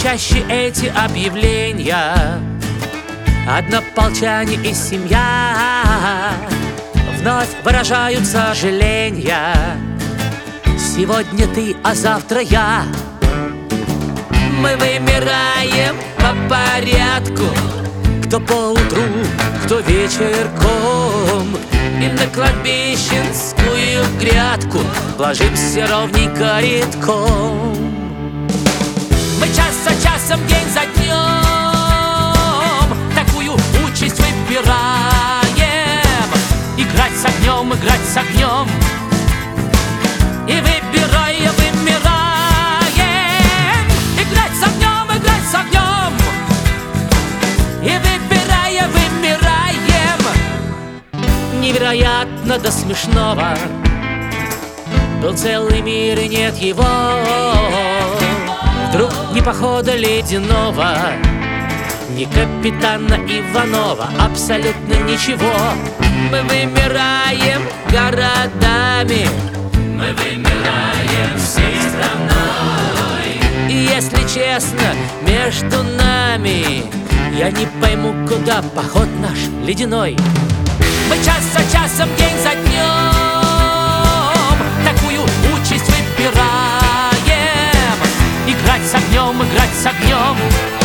чаще эти объявления. Однополчане и семья вновь выражают сожаления. Сегодня ты, а завтра я. Мы вымираем по порядку, кто поутру, кто вечерком. И на кладбищенскую грядку ложимся ровненько редком. Мы час за часом, день за днем такую участь выбираем. Играть с огнем, играть с огнем. И выбирая, вымираем. Играть с огнем, играть с огнем. И выбирая, вымираем. Невероятно до смешного. Был целый мир и нет его. Вдруг ни похода ледяного, ни капитана Иванова, абсолютно ничего. Мы вымираем городами, мы вымираем всей страной. И если честно, между нами я не пойму, куда поход наш ледяной. Мы час за часом, день за днем такую участь выбираем. Играть с огнем, играть с огнем.